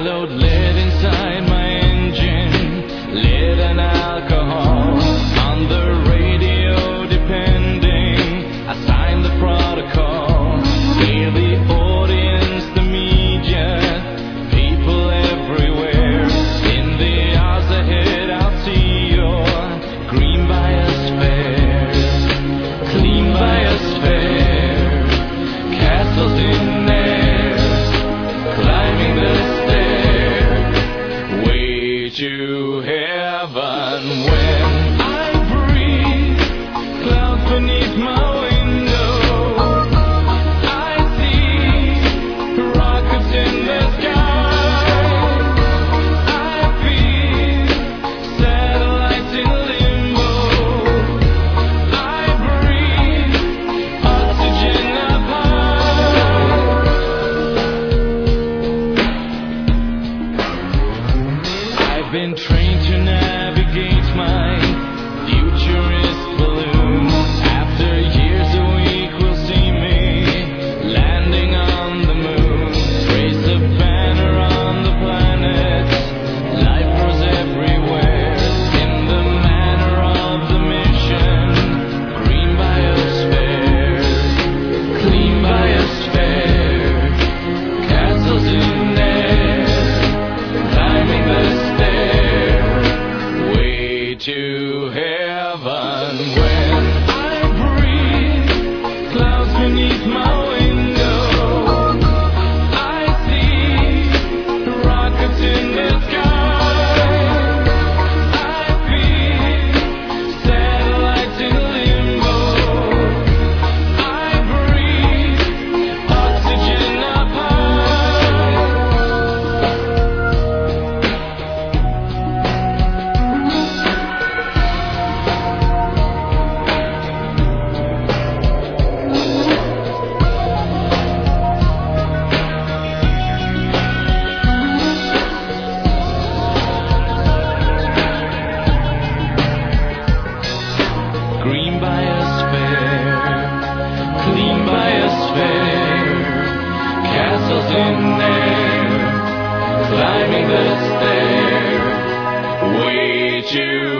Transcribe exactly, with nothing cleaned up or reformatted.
load lead inside my engine, lead and alcohol on the radio depending. I signed the protocol. Hear the audience, the media, people everywhere. In the hours ahead I'll see your green biosphere, clean biosphere, castles in there, climbing the stair, way to heaven. When I breathe, clouds beneath my window, I see rockets in the sky, I feel satellites in limbo, I breathe oxygen up high. I've been trained to navigate my futurist balloon. After years a week will see me landing on the moon. Trace a banner on the planet, life grows everywhere. In the manner of the mission, green biosphere, clean biosphere, castles in there, climbing the stair, way to heaven. When I breathe, clouds beneath my window, I see rockets in the sky, I feel satellites in limbo, I breathe oxygen up high. Green biosphere, clean biosphere, castles in there, climbing the stair, way to